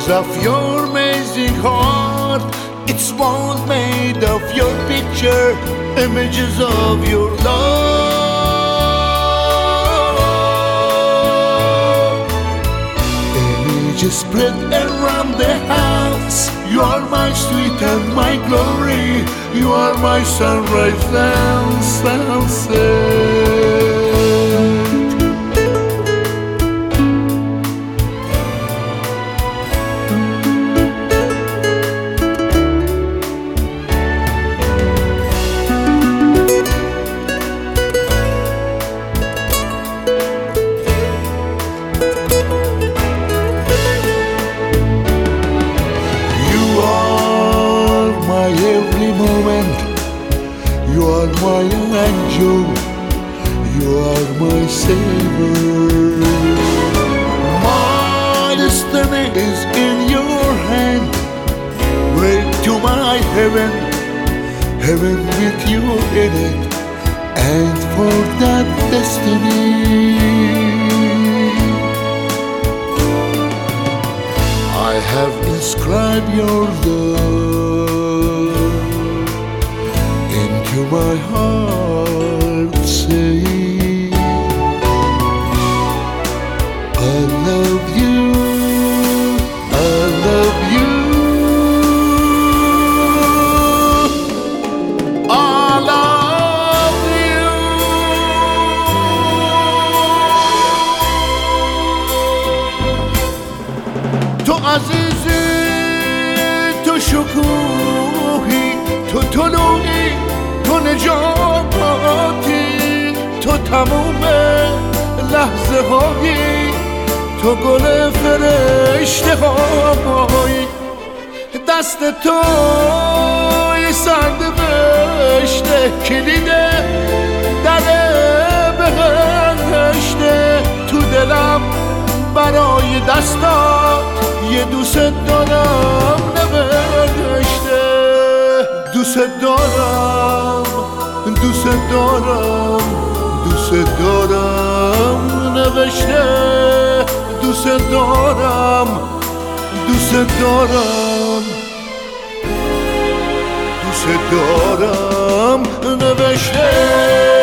of your amazing heart. It's both made of your picture, images of your love. Images spread around the house. You are my sweet and my glory. You are my sunrise and sunset. Every moment, you are my angel, you are my savior. My destiny is in your hand. Way to my heaven, heaven with you in it. And for that destiny, I have inscribed your love into my heart, saying I love you, I love you, I love you. تو عزیزی، تو شکوهی، تو طلوعی، تو نجاتی، تو تموم لحظه هایی، تو گل فرشته هایی. دست توی سرد بشته، کلید در بهشته. تو دلم برای دستات یه دوست دارم نوشته. دوست دارم، دوست دارم، دوست دارم نوشته. دوست دارم، دوست دارم، دوست دارم نوشته.